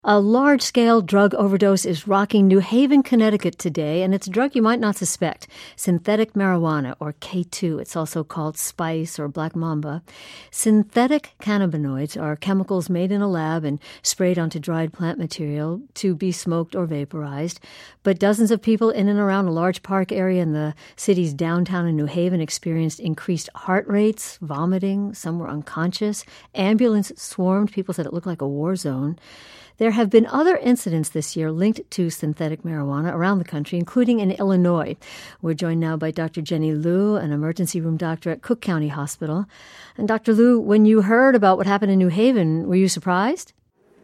A large-scale drug overdose is rocking New Haven, Connecticut today, and it's a drug you might not suspect, synthetic marijuana, or K2. It's also called spice or black mamba. Synthetic cannabinoids are chemicals made in a lab and sprayed onto dried plant material to be smoked or vaporized. But dozens of people in and around a large park area in the city's downtown in New Haven experienced increased heart rates, vomiting. Some were unconscious. Ambulance swarmed. People said it looked like a war zone. There have been other incidents this year linked to synthetic marijuana around the country, including in Illinois. We're joined now by Dr. Jenny Liu, an emergency room doctor at Cook County Hospital. And Dr. Liu, when you heard about what happened in New Haven, were you surprised?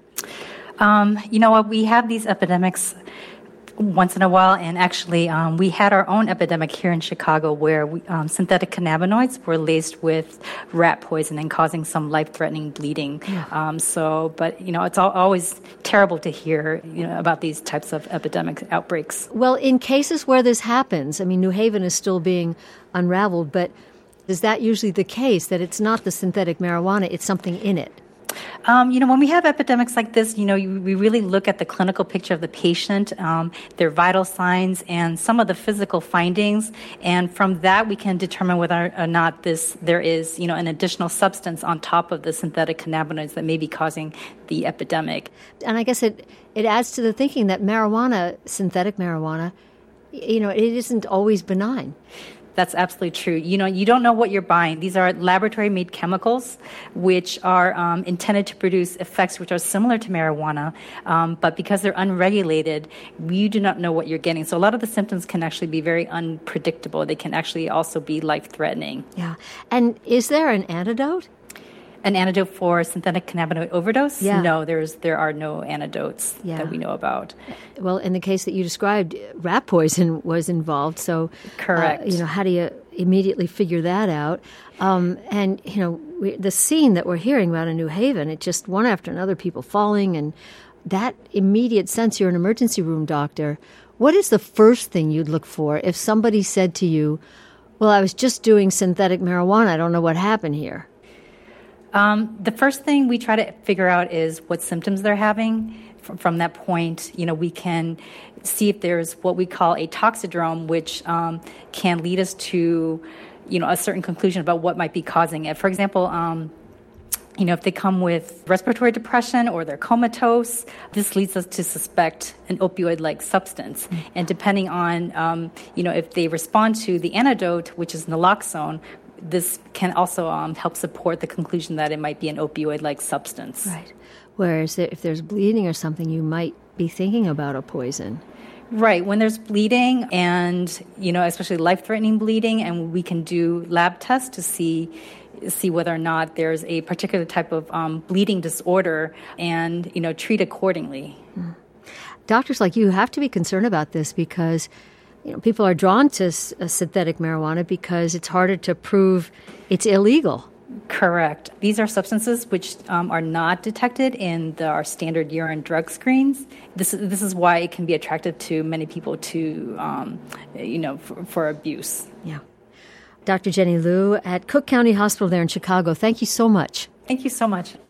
You know what? We have these epidemics once in a while, and actually we had our own epidemic here in Chicago where synthetic cannabinoids were laced with rat poison and causing some life-threatening bleeding. Yeah. But it's always terrible to hear about these types of epidemic outbreaks. Well, in cases where this happens, I mean, New Haven is still being unraveled, but is that usually the case, that it's not the synthetic marijuana, it's something in it? When we have epidemics like this, we really look at the clinical picture of the patient, their vital signs, and some of the physical findings. And from that, we can determine whether or not there is, an additional substance on top of the synthetic cannabinoids that may be causing the epidemic. And I guess it adds to the thinking that marijuana, synthetic marijuana, it isn't always benign. That's absolutely true. You don't know what you're buying. These are laboratory-made chemicals, which are intended to produce effects which are similar to marijuana, but because they're unregulated, you do not know what you're getting. So a lot of the symptoms can actually be very unpredictable. They can actually also be life-threatening. Yeah. And is there an antidote? An antidote for synthetic cannabinoid overdose? Yeah. No, there are no antidotes that we know about. Well, in the case that you described, rat poison was involved. So, correct. How do you immediately figure that out? The scene that we're hearing about in New Haven, it just one after another, people falling, and that immediate sense. You're an emergency room doctor. What is the first thing you'd look for if somebody said to you, "Well, I was just doing synthetic marijuana. I don't know what happened here"? The first thing we try to figure out is what symptoms they're having. From that point, we can see if there's what we call a toxidrome, which can lead us to, a certain conclusion about what might be causing it. For example, if they come with respiratory depression or they're comatose, this leads us to suspect an opioid-like substance. Mm-hmm. And depending on, if they respond to the antidote, which is naloxone, this can also help support the conclusion that it might be an opioid-like substance. Right. Whereas if there's bleeding or something, you might be thinking about a poison. Right. When there's bleeding and, especially life-threatening bleeding, and we can do lab tests to see whether or not there's a particular type of bleeding disorder and, treat accordingly. Mm. Doctors like you have to be concerned about this because people are drawn to synthetic marijuana because it's harder to prove it's illegal. Correct. These are substances which are not detected in our standard urine drug screens. This is why it can be attractive to many people for abuse. Yeah. Dr. Jenny Liu at Cook County Hospital there in Chicago. Thank you so much. Thank you so much.